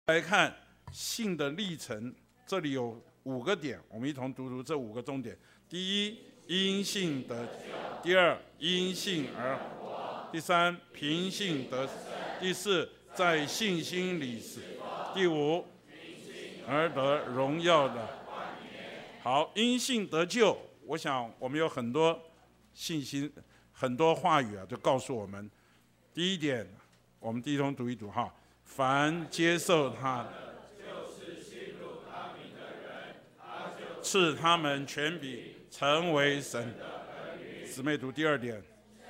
来看信的历程，这里有5个点，我们一同读这5个重点。第一，因信得救；第二，因信而活；第三，凭信得胜；第四，在信心里死；第五，而得荣耀的。好，因信得救，我想我们有很多信心，很多话语就告诉我们。第一点，我们一同读一读哈。凡接受他的，就是信入他名的人，他就赐他们权柄，成为神的儿女。姊妹读第二点。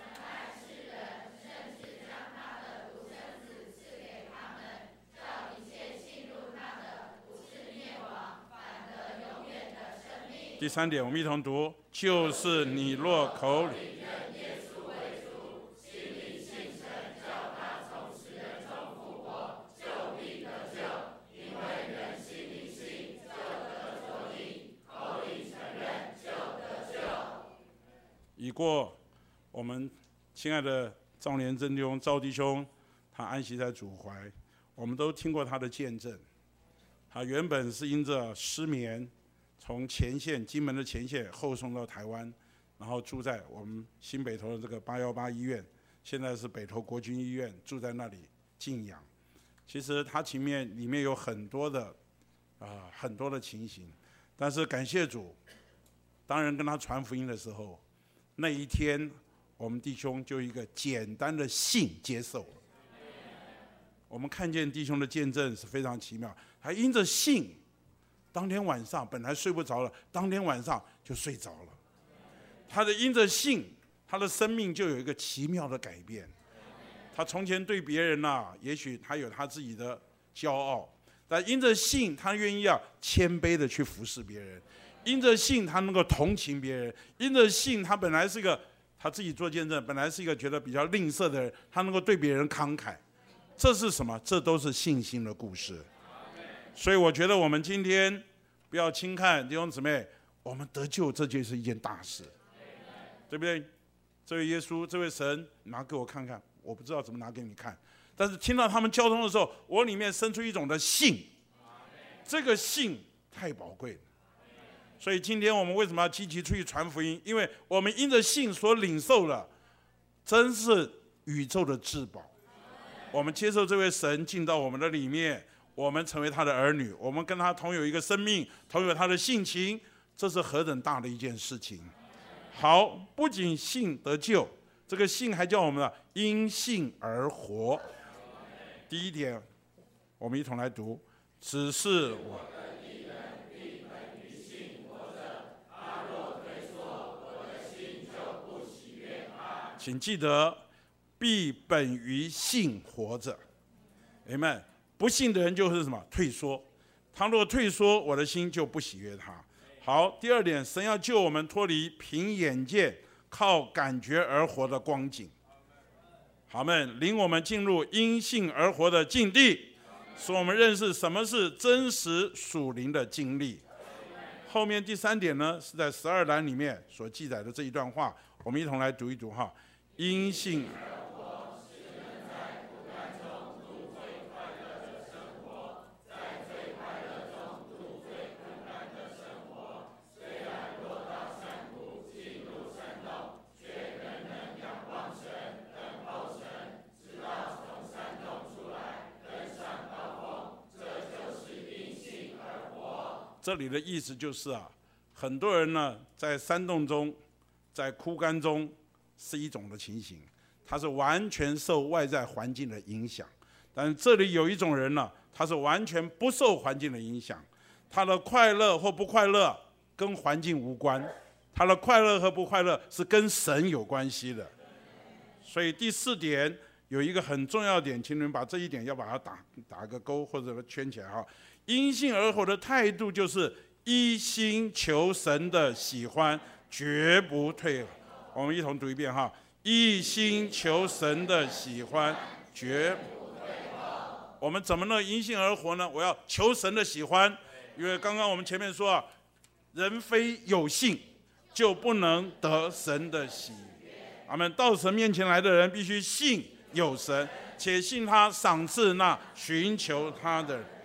第三点，我们一同读，就是你若口里认耶稣为主，心里信神，叫他从死人中复活，就必得救。因为人心里信，就得作义；口里承认，就得救。已过，我们亲爱的赵连真弟兄、赵弟兄，他安息在主怀，我们都听过他的见证。他原本是因着失眠，从前线金门的前线后送到台湾，然后住在我们新北投的这个818医院，现在是北投国军医院，住在那里静养。其实他里面有很多的情形，但是感谢主，当人跟他传福音的时候，那一天我们弟兄就一个简单的信接受了。我们看见弟兄的见证是非常奇妙，他因着信，当天晚上本来睡不着了，当天晚上就睡着了。他的因着信，他的生命就有一个奇妙的改变。他从前对别人也许他有他自己的骄傲，但因着信，他愿意谦卑的去服侍别人。因着信，他能够同情别人。因着信，他本来是他自己做见证，本来是一个觉得比较吝啬的人，他能够对别人慷慨。这是什么？这都是信心的故事。所以我觉得我们今天不要轻看弟兄姊妹，我们得救这就是一件大事，对不对？这位耶稣，这位神，拿给我看看，我不知道怎么拿给你看，但是听到他们交通的时候，我里面生出一种的信，这个信太宝贵了。所以今天我们为什么要积极出去传福音？因为我们因着信所领受的，真是宇宙的至宝。我们接受这位神进到我们的里面，我们成为他的儿女，我们跟他同有一个生命，同有他的性情，这是何等大的一件事情。好，不仅信得救，这个信还叫我们因信而活。第一点，我们一同来读，只是我的义人必本于信活着，他若退缩，我的心就不喜悦他。请记得，必本于信活着。Amen。不信的人就是什么？退缩。他若退缩，我的心就不喜悦他。好，第二点，神要救我们脱离凭眼见、靠感觉而活的光景。好们，领我们进入因信而活的境地，使我们认识什么是真实属灵的经历。后面第三点呢，是在12栏里面所记载的这一段话，我们一同来读一读哈。因信而这里的意思就是很多人呢在山洞中，在枯干中是一种的情形，他是完全受外在环境的影响。但是这里有一种人呢，他是完全不受环境的影响，他的快乐或不快乐跟环境无关，他的快乐和不快乐是跟神有关系的。所以第4点有一个很重要点，请你们把这一点要把它打个勾或者圈起来哈。因信而活的态度就是一心求神的喜欢，绝不退。我们一同读一遍哈，一心求神的喜欢，绝不退。我们怎么能因信而活呢？我要求神的喜欢，因为刚刚我们前面说人非有信就不能得神的喜悦。阿们。到神面前来的人必须信有神，且信他赏赐那寻求他的人。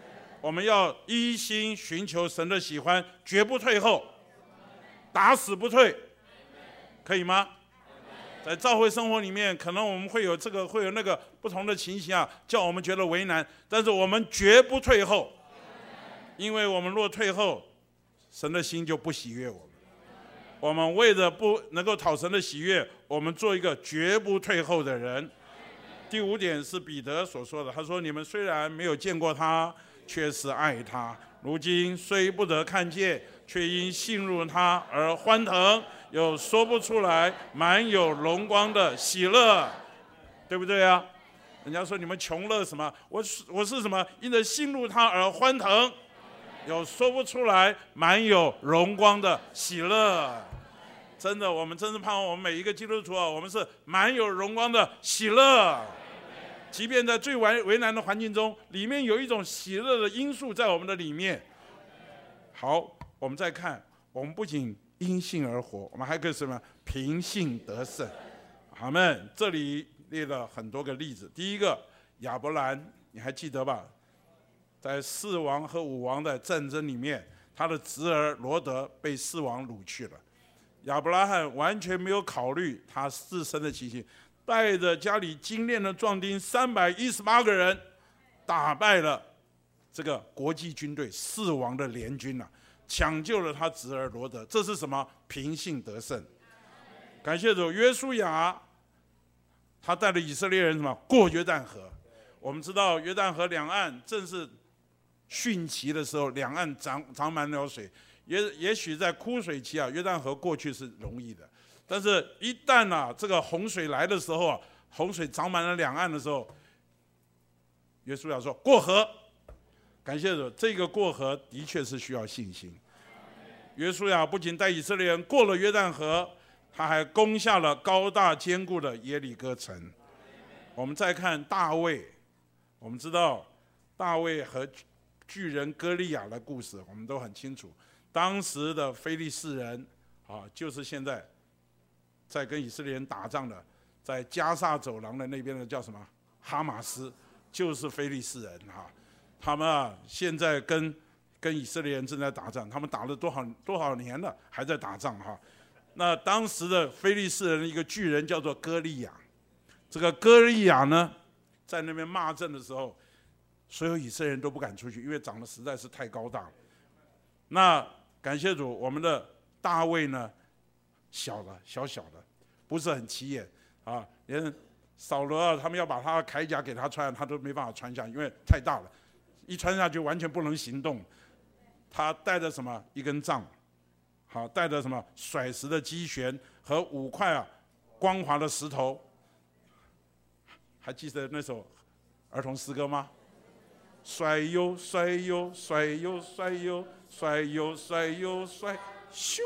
我们要一心寻求神的喜欢，绝不退后，打死不退，可以吗？在教会生活里面，可能我们会有这个会有那个不同的情形啊，叫我们觉得为难，但是我们绝不退后，因为我们若退后，神的心就不喜悦我们。我们为了不能够讨神的喜悦，我们做一个绝不退后的人。第5点是彼得所说的，他说：“你们虽然没有见过他，却是爱他；如今虽不得看见，却因信入他而欢腾，有说不出来满有荣光的喜乐。”对不对啊？人家说你们穷乐什么？我是什么？因着信入他而欢腾，有说不出来满有荣光的喜乐。真的，我们真是盼望我们每一个基督徒啊，我们是满有荣光的喜乐。即便在最为难的环境中，里面有一种喜乐的因素在我们的里面。好，我们再看，我们不仅因信而活，我们还可以什么？凭信得胜。阿们。这里列了很多个例子。第一个，亚伯兰，你还记得吧？在4王和5王的战争里面，他的侄儿罗德被4王掳去了。亚伯拉罕完全没有考虑他自身的情形，带着家里精练的壮丁318个人，打败了这个国际军队4王的联军啊，抢救了他侄儿罗德。这是什么？凭信得胜。感谢主，约书亚他带着以色列人什么？过约旦河。我们知道约旦河两岸正是汛期的时候，两岸涨满了水。也许在枯水期啊，约旦河过去是容易的，但是一旦啊这个洪水来的时候啊，洪水涨满了两岸的时候，约书亚说过河。感谢主，这个过河的确是需要信心。约书亚不仅带以色列人过了约旦河，他还攻下了高大坚固的耶利哥城。我们再看大卫，我们知道大卫和巨人歌利亚的故事，我们都很清楚。当时的非利士人啊，就是现在在跟以色列人打仗的，在加萨走廊的那边的叫什么？哈马斯，就是非利士人哈。他们啊，现在跟以色列人正在打仗，他们打了多少年了，还在打仗哈。那当时的非利士人的一个巨人叫做歌利亚，这个歌利亚呢，在那边骂阵的时候，所有以色列人都不敢出去，因为长得实在是太高大了。那感谢主，我们的大卫呢，小的，不是很起眼啊。连扫罗啊，他们要把他的铠甲给他穿，他都没办法穿下，因为太大了，一穿下去完全不能行动。他带着什么？一根杖，好，带着什么？甩石的机旋和5块啊光滑的石头。还记得那首儿童诗歌吗？甩哟甩哟甩哟甩哟甩哟甩哟甩，咻！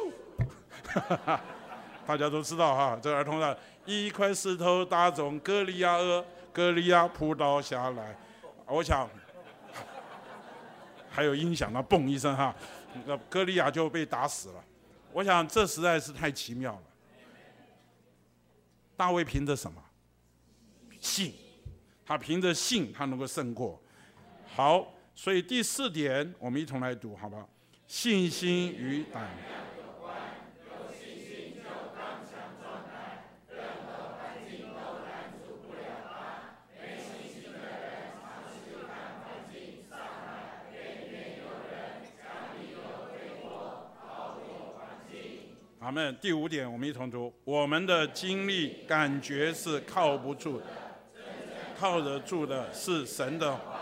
大家都知道哈，这儿童的一块石头打中歌利亚耳，歌利亚扑倒下来。我想还有音响啊，嘣一声哈，那歌利亚就被打死了。我想这实在是太奇妙了。大卫凭着什么？信，他凭着信，他能够胜过。好，所以第4点，我们一同来读，好吧？信心与胆量有关，有信心就刚强壮胆，任何环境都拦阻不了他。没信心的人，尝试看环境，上来远远有人，家里有推脱，高过环境。阿们。第5点，我们一同读：我们的经历感觉是靠不住的，靠得住的是神的话。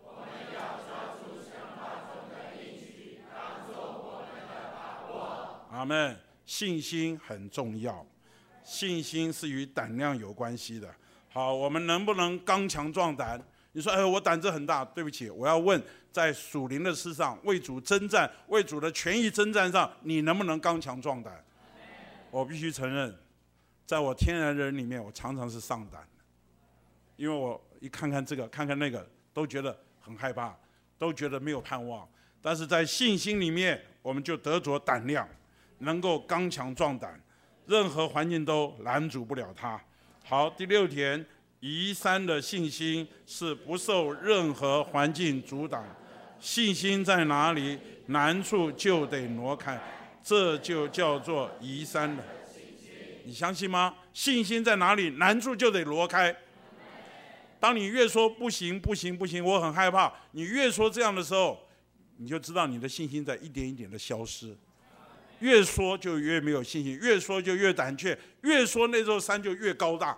阿们。信心很重要，信心是与胆量有关系的。好，我们能不能刚强壮胆？你说，我胆子很大。对不起，我要问，在属灵的事上，为主征战，为主的权益征战上，你能不能刚强壮胆？我必须承认，在我天然人里面，我常常是丧胆的，因为我一看看这个，看看那个，都觉得很害怕，都觉得没有盼望。但是在信心里面，我们就得着胆量，能够刚强壮胆，任何环境都拦阻不了他。好，第6点，移山的信心是不受任何环境阻挡， 信心在哪里，难处就得挪开，这就叫做移山了。你相信吗？信心在哪里，难处就得挪开。当你越说不行不行不行，我很害怕，你越说这样的时候，你就知道你的信心在一点一点的消失。越说就越没有信心，越说就越胆怯，越说那座山就越高大，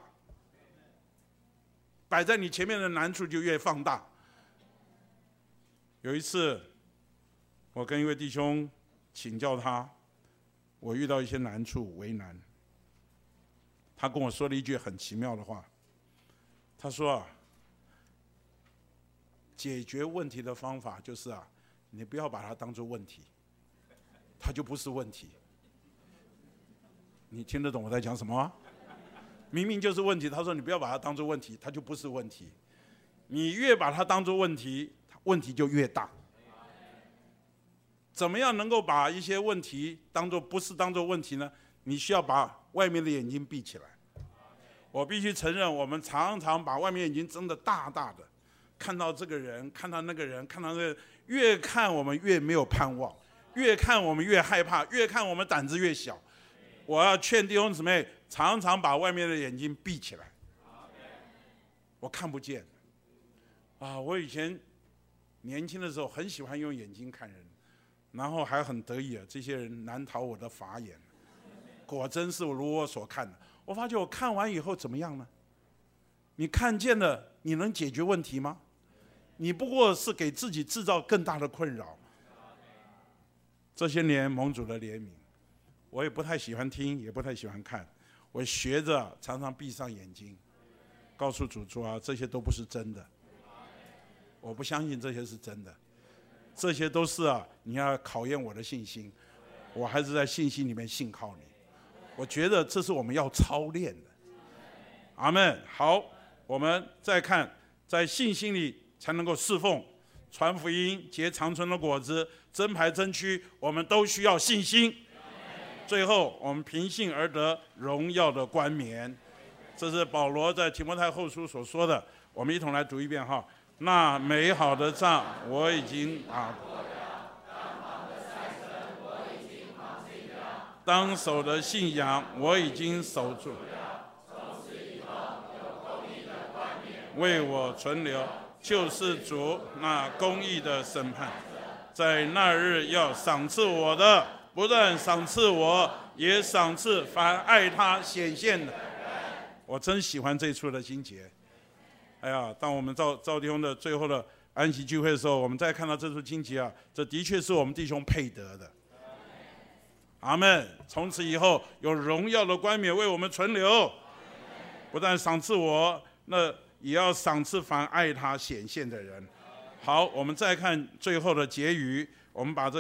摆在你前面的难处就越放大。有一次，我跟一位弟兄请教他，我遇到一些难处为难，他跟我说了一句很奇妙的话，他说解决问题的方法就是你不要把它当作问题，它就不是问题。你听得懂我在讲什么吗？明明就是问题，他说你不要把它当作问题，它就不是问题。你越把它当作问题，问题就越大。怎么样能够把一些问题当作不是当作问题呢？你需要把外面的眼睛闭起来。我必须承认，我们常常把外面眼睛睁得大大的，看到这个人，看到那个人，看到那个人，越看我们越没有盼望，越看我们越害怕，越看我们胆子越小。我要劝弟兄姊妹，常常把外面的眼睛闭起来。我看不见我以前年轻的时候很喜欢用眼睛看人，然后还很得意这些人难逃我的法眼。果真是如我所看的。我发觉我看完以后怎么样呢？你看见了，你能解决问题吗？你不过是给自己制造更大的困扰。这些年蒙主的怜悯，我也不太喜欢听，也不太喜欢看，我学着常常闭上眼睛，告诉主说这些都不是真的，我不相信这些是真的，这些都是你要考验我的信心，我还是在信心里面信靠你。我觉得这是我们要操练的。阿们。好，我们再看，在信心里才能够侍奉、传福音、结长存的果子、真牌真躯，我们都需要信心。最后，我们凭信而得荣耀的冠冕。这是保罗在提摩太后书所说的。我们一同来读一遍那美好的仗我已经打过了，当跑的赛程我已经跑尽了，当守的信仰我已经守住了。从此以后有公义的冠冕为我存留，就是主那公义的审判，在那日要赏赐我的，不但赏赐我，也赏赐凡爱他显现的。我真喜欢这一处的经节。当我们赵弟兄的最后的安息聚会的时候，我们再看到这处经节这的确是我们弟兄配得的。阿们。从此以后有荣耀的冠冕为我们存留，不但赏赐我，那也要赏赐凡爱他显现的人。好，我们再看最后的结语，我们把这